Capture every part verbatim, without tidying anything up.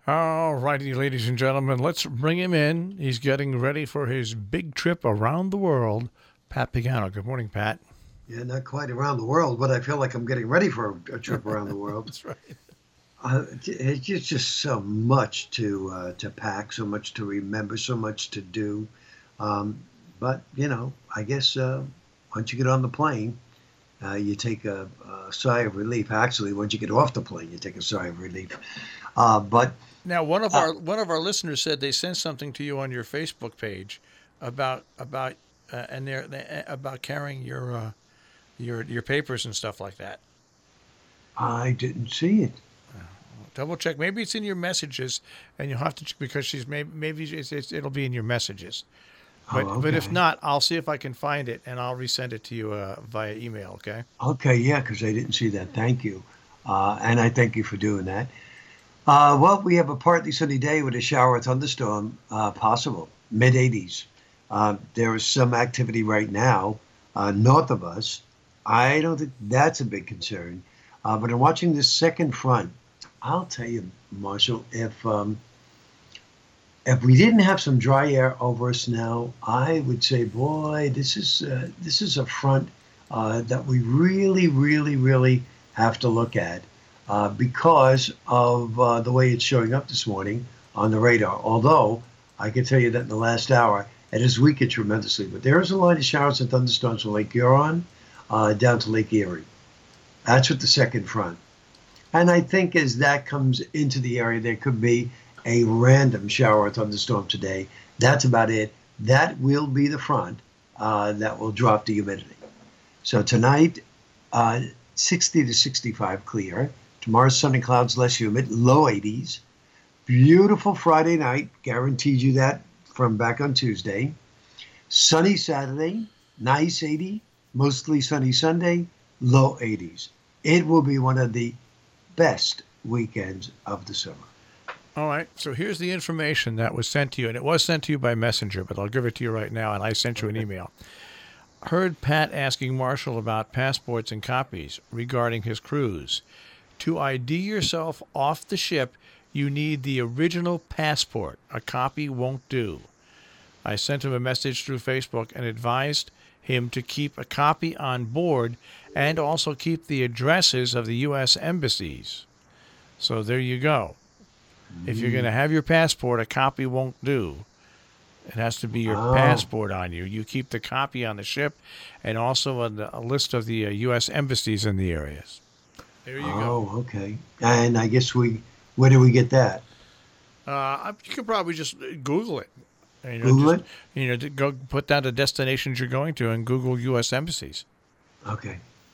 All righty, ladies and gentlemen, let's bring him in. He's getting ready for his big trip around the world. Pat Pagano. Good morning, Pat. Yeah, not quite around the world, but I feel like I'm getting ready for a, a trip around the world. That's right. Uh, it's just, just so much to uh, to pack, so much to remember, so much to do. Um, but you know, I guess uh, once you get on the plane, uh, you take a, a sigh of relief. Actually, once you get off the plane, you take a sigh of relief. Uh, but Now, one of uh, our one of our listeners said they sent something to you on your Facebook page about about uh, and they're, they about carrying your uh, your your papers and stuff like that. I didn't see it. Double check. Maybe it's in your messages, and you'll have to check because she's maybe maybe it's, it's, it'll be in your messages. But Oh, but if okay. not, I'll see if I can find it and I'll resend it to you uh, via email. Okay. Okay, yeah, because I didn't see that. Thank you. Uh, and I thank you for doing that. Uh, well, we have a partly sunny day with a shower or thunderstorm uh, possible, mid eighties. Uh, there is some activity right now uh, north of us. I don't think that's a big concern. Uh, but in watching this second front, I'll tell you, Marshall, if um, if we didn't have some dry air over us now, I would say, boy, this is uh, this is a front uh, that we really, really, really have to look at uh, because of uh, the way it's showing up this morning on the radar. Although I can tell you that in the last hour, it has weakened tremendously. But there is a line of showers and thunderstorms from Lake Huron uh, down to Lake Erie. That's with the second front. And I think as that comes into the area, there could be a random shower or thunderstorm today. That's about it. That will be the front uh, that will drop the humidity. So tonight, uh, sixty to sixty-five clear. Tomorrow, sunny clouds, less humid, low eighties. Beautiful Friday night, guaranteed you that from back on Tuesday. Sunny Saturday, nice eighty. Mostly sunny Sunday, low eighties. It will be one of the best weekends of the summer. All right. So here's the information that was sent to you, and it was sent to you by messenger, but I'll give it to you right now, and I sent you an email. Heard Pat asking Marshall about passports and copies regarding his cruise. To I D yourself off the ship, you need the original passport. A copy won't do. I sent him a message through Facebook and advised him to keep a copy on board and also keep the addresses of the U S embassies. So there you go. If you're going to have your passport, a copy won't do. It has to be your Oh, passport on you. You keep the copy on the ship and also on the, a list of the uh, U S embassies in the areas. There you go. oh, okay. And I guess we, where do we get that? Uh, you could probably just Google it. And, you know, Google just it? you know, to go put down the destinations you're going to and Google U S embassies. Okay,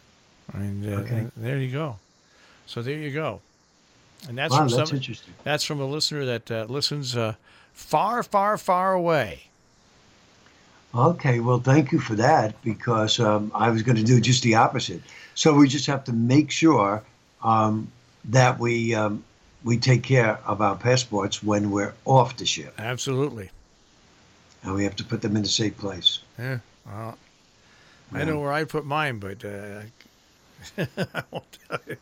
And uh, okay. there you go. So there you go. And that's Wow, from that's some. interesting. That's from a listener that uh, listens uh, far, far, far away. Okay, well, thank you for that because um, I was going to do just the opposite. So we just have to make sure um, that we um, we take care of our passports when we're off the ship, Absolutely. and we have to put them in a safe place. Yeah. Well, I Yeah. know where I put mine, but uh, I won't tell you.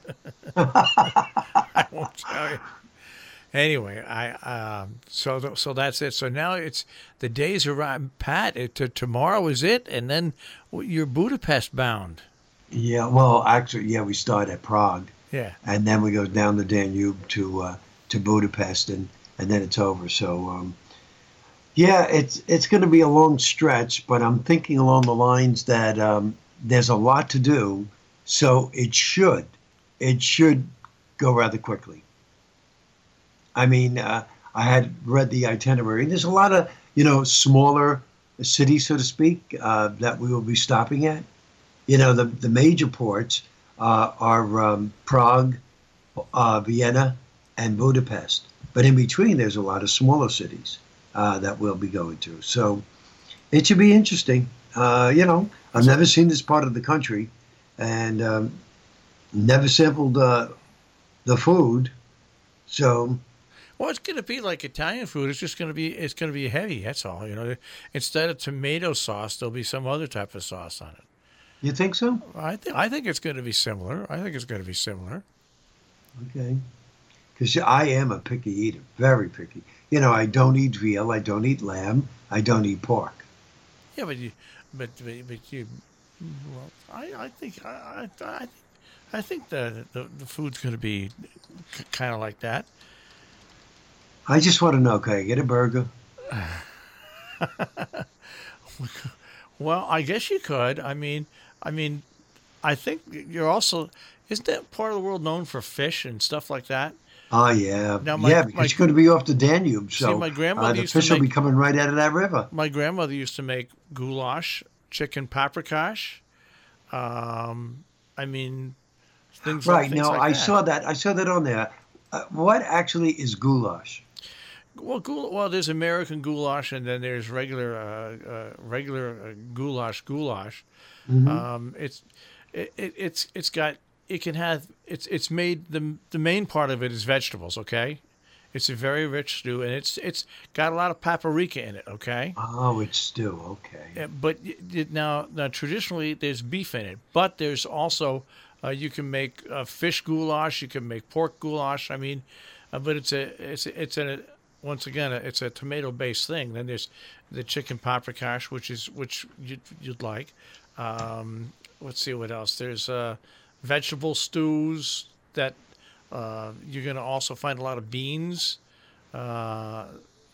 I won't tell you. Anyway, I um, so th- so that's it. So now it's the days around. Pat, it, to, tomorrow is it, and then you're Budapest bound. Yeah, well, actually, yeah, we start at Prague, Yeah, and then we go down the Danube to uh, to Budapest, and and then it's over. So um, yeah, it's it's going to be a long stretch, but I'm thinking along the lines that um, there's a lot to do, so it should it should go rather quickly. I mean, uh, I had read the itinerary. There's a lot of you know smaller cities, so to speak, uh, that we will be stopping at. You know, the the major ports uh, are um, Prague, uh, Vienna, and Budapest. But in between, there's a lot of smaller cities uh, that we'll be going to. So it should be interesting. Uh, you know, I've never seen this part of the country, and um, never sampled uh, the food. So well, it's going to be like Italian food. It's just going to be it's going to be heavy. That's all. You know, instead of tomato sauce, there'll be some other type of sauce on it. you think so? I think I think it's going to be similar. I think it's going to be similar. Okay. because I am a picky eater, very picky. You know, I don't eat veal, I don't eat lamb, I don't eat pork. Yeah, but you, but but, but you, well, I I think I I, I I think the the, the food's going to be k- kind of like that. I just want to know, can I get a burger? Well, I guess you could. I mean, I mean, I think you're also isn't that part of the world known for fish and stuff like that? Oh, yeah. Now, my Yeah, because my you're going to be off the Danube, see, so my uh, grandmother the used to fish will be make coming right out of that river. my grandmother used to make goulash, chicken paprikash. Um, I mean, things like Right, things now like I that. saw that. I saw that on there. Uh, what actually is goulash? Well, goul- well, there's American goulash, and then there's regular, uh, uh, regular uh, goulash, goulash. Hmm. Um, it's, it, it, it's, it's got, it can have, it's, it's made the the main part of it is vegetables. Okay, it's a very rich stew, and it's, it's got a lot of paprika in it. Okay, Oh, it's stew. Okay. Uh, but y- y- now, now traditionally there's beef in it, but there's also, uh, you can make uh, fish goulash, you can make pork goulash. I mean, uh, but it's a, it's, a, it's a once again, it's a tomato-based thing. Then there's the chicken paprikash, which is which you'd, you'd like. Um, let's see what else. There's uh, vegetable stews that uh, you're going to also find a lot of beans, uh,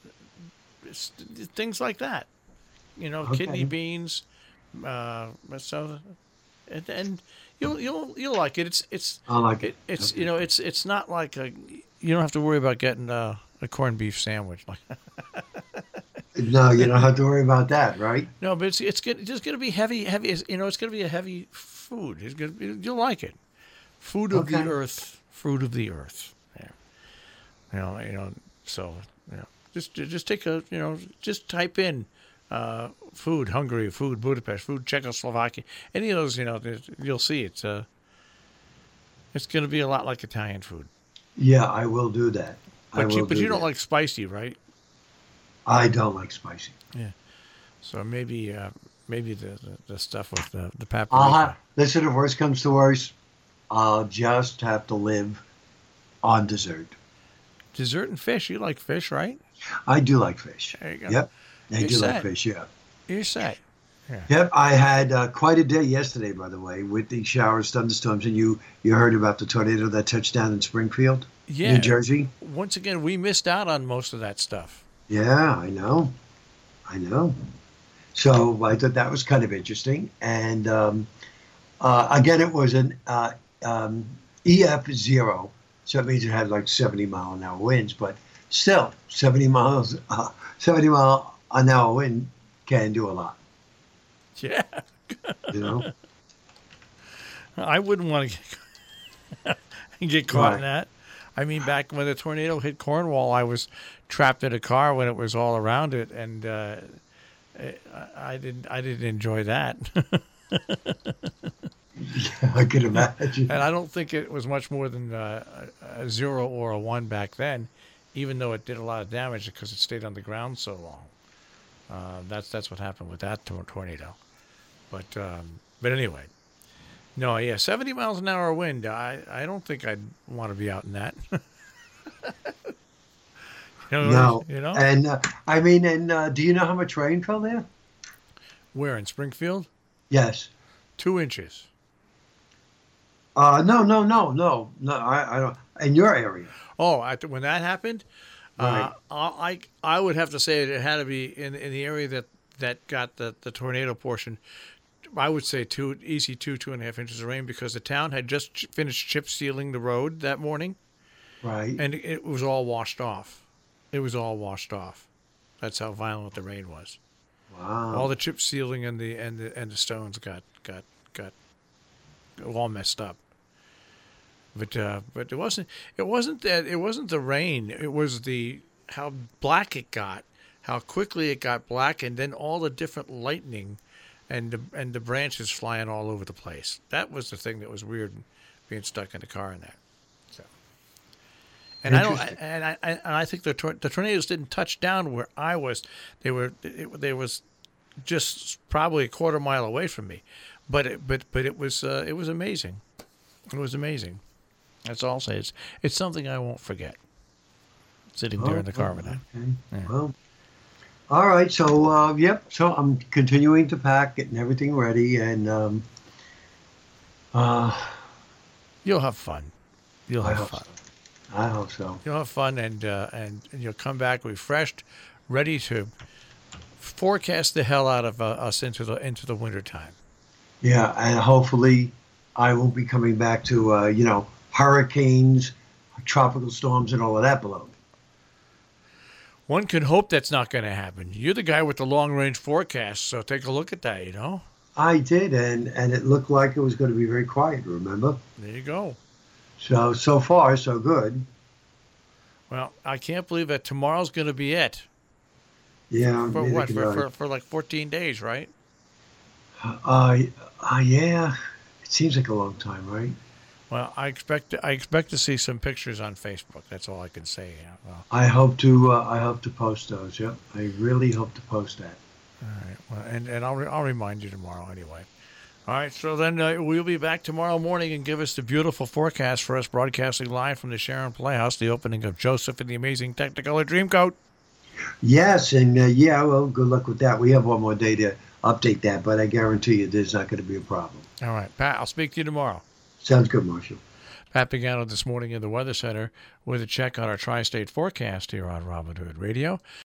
s- things like that. You know, kidney Okay. beans. Uh, so, and, and you'll you'll you'll like it. It's it's I like it. it, it's you Okay. know it's it's not like a you don't have to worry about getting a, a corned beef sandwich. Like No, you don't have to worry about that, right? no, but it's it's gonna, just going to be heavy heavy. It's- You know, it's going to be a heavy food. It's gonna be, you'll like it. Food of the Okay. earth. Fruit of the earth. Yeah. You know. You know. So you know, just just take a you know just type in. Uh, food Hungary, food Budapest, food Czechoslovakia, any of those, you know, there's- you'll see it's uh, it's going to be a lot like Italian food. Yeah, I will do that. I But you will but do you don't that. like spicy, right? I don't like spicy. Yeah. So maybe uh, maybe the, the, the stuff with the the I'll paprika. have, listen, if worst comes to worst, I'll just have to live on dessert. Dessert and fish. You like fish, right? I do like fish. There you go. Yep, I You're do like set. fish, yeah. You're set. Yeah. Yep, I had uh, quite a day yesterday, by the way, with the showers, thunderstorms, and you you heard about the tornado that touched down in Springfield, New Yeah. Jersey. Once again, we missed out on most of that stuff. Yeah, I know, I know. So I thought that was kind of interesting. And um, uh, again, it was an uh, um, E F zero, so it means it had like seventy mile an hour winds. But still, seventy miles, uh, seventy mile an hour wind can do a lot. Yeah. You know, I wouldn't want to get, get caught in right? that. I mean, back when the tornado hit Cornwall, I was trapped in a car when it was all around it, and uh, I I didn't I didn't enjoy that. I could imagine. And I don't think it was much more than uh, a a zero or a one back then, even though it did a lot of damage because it stayed on the ground so long. Uh, that's that's what happened with that tor- tornado. But um, but anyway, no, yeah, seventy miles an hour wind. I, I don't think I'd want to be out in that. you know, No, you know, and uh, I mean, and uh, do you know how much rain fell there? where in Springfield, Yes. two inches. Uh, no, no, no, no, no. I, I don't. In your area, Oh, I, when that happened, right? uh, I I would have to say it had to be in in the area that that got the the tornado portion. I would say two easy two two and a half inches of rain because the town had just ch- finished chip sealing the road that morning, Right. and it was all washed off. It was all washed off. That's how violent the rain was. All Wow. the chip sealing and the and the and the stones got got got all messed up. But uh, but it wasn't it wasn't that it wasn't the rain. It was the how black it got, how quickly it got black, and then all the different lightning, and the and the branches flying all over the place. That was the thing that was weird, being stuck in the car in that. So. And I don't, Interesting. and I, and I think the tor- the tornadoes didn't touch down where I was. They were, it, they was just probably a quarter mile away from me, but it, but but it was uh, it was amazing. It was amazing. That's all I'll say. It's, it's something I won't forget. Sitting there Oh, in the car oh, with that. okay. Yeah. Well, all right. So, uh, yep. So I'm continuing to pack, getting everything ready, and um, uh, You'll have fun. You'll I have hope fun. so. I hope so. You'll have fun, and uh, and you'll come back refreshed, ready to forecast the hell out of uh, us into the into the winter time. Yeah, and hopefully, I won't be coming back to uh, you know hurricanes, tropical storms, and all of that below. One can hope that's not going to happen. You're the guy with the long range forecast, so take a look at that. You know. I did, and and it looked like it was going to be very quiet. Remember? There you go. So so far so good. Well, I can't believe that tomorrow's going to be it. Yeah. For neither what? can For, I. for for like fourteen days, right? Uh, uh, yeah. It seems like a long time, right? Well, I expect I expect to see some pictures on Facebook. That's all I can say. Yeah. Well, I hope to. Uh, I hope to post those. Yep. I really hope to post that. all right. Well, and and I'll re- I'll remind you tomorrow anyway. All right. So then uh, we'll be back tomorrow morning and give us the beautiful forecast for us broadcasting live from the Sharon Playhouse, the opening of Joseph and the Amazing Technicolor Dreamcoat. Yes, and uh, yeah. Well, good luck with that. We have one more day to update that, but I guarantee you, there's not going to be a problem. All right, Pat. I'll speak to you tomorrow. Sounds good, Marshall. Pat Pagano this morning in the Weather Center with a check on our tri-state forecast here on Robin Hood Radio.